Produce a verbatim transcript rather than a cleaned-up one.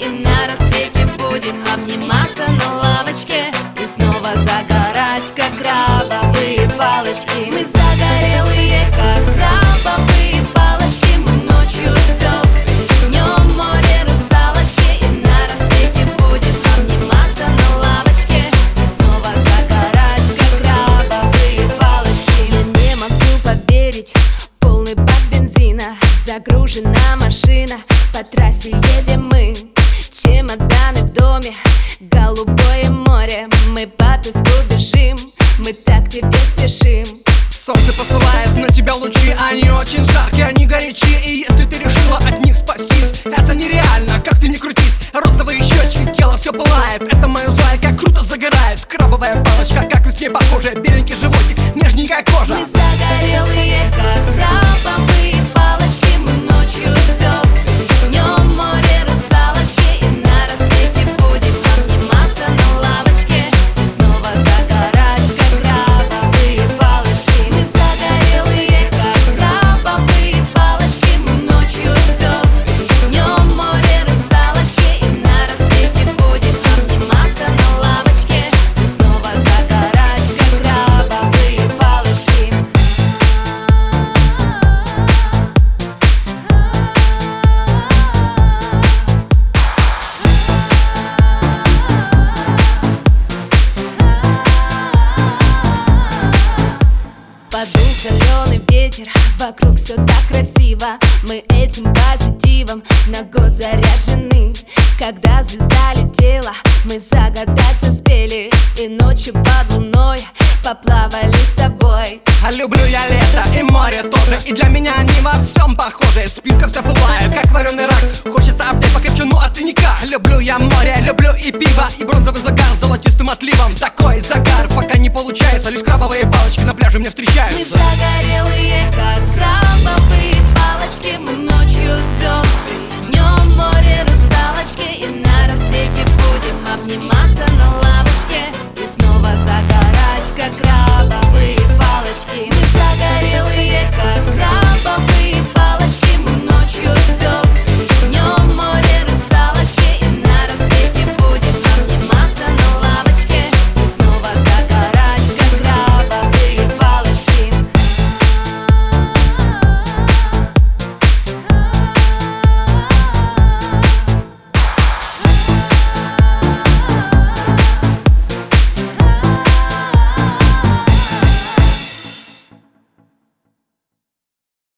и на рассвете будем обниматься на лавочке и снова загорать, как крабовые палочки. Мы загорелые, как крабовые палочки. Мы ночью звезды, днем море русалочки, и на рассвете будем обниматься на лавочке и снова загорать, как крабовые палочки. Я не могу поверить, полный бак бензина, загружена машина, по трассе едем мы, чемоданы в доме, голубое море. Мы по песку бежим, мы так к тебе спешим. Солнце посылает на тебя лучи, они очень жаркие, они горячие. И если ты решила от них спастись, это нереально, как ты ни крутись. Розовые щечки, тело все пылает, это моя зайка круто загорает. Крабовая палочка, как и с ней похожа, беленький животик, нежненькая кожа. Мы загорелые, как крабовые палочки. Мы ночью звезды, днем море русалочки, и на рассвете будем обниматься на лавочке и снова загорать, как крабовые палочки. Мы загорелые, как крабовые палочки. Мы ночью звезды, днем море русалочки, и на рассвете будем обниматься на лавочке и снова загорать, как крабовые палочки. Подул соленый ветер, вокруг все так красиво. Мы этим позитивом на год заряжены. Когда звезда летела, мы загадать успели, и ночью под луной поплавали с тобой. А люблю я лето и море тоже, и для меня они во всем похожи. Спинка вся пылает, как вареный рак, хочется обнять покрепче, ну а ты никак. Люблю я море, люблю и пиво, и бронзовый загар с золотистым отливом. Такой загар пока не получается, лишь крабовые палочки на пляже мне встречаются. Мы загорелые, как крабовые палочки. Мы ночью звезды, днем море русалочки, и на рассвете будем обниматься на лавочке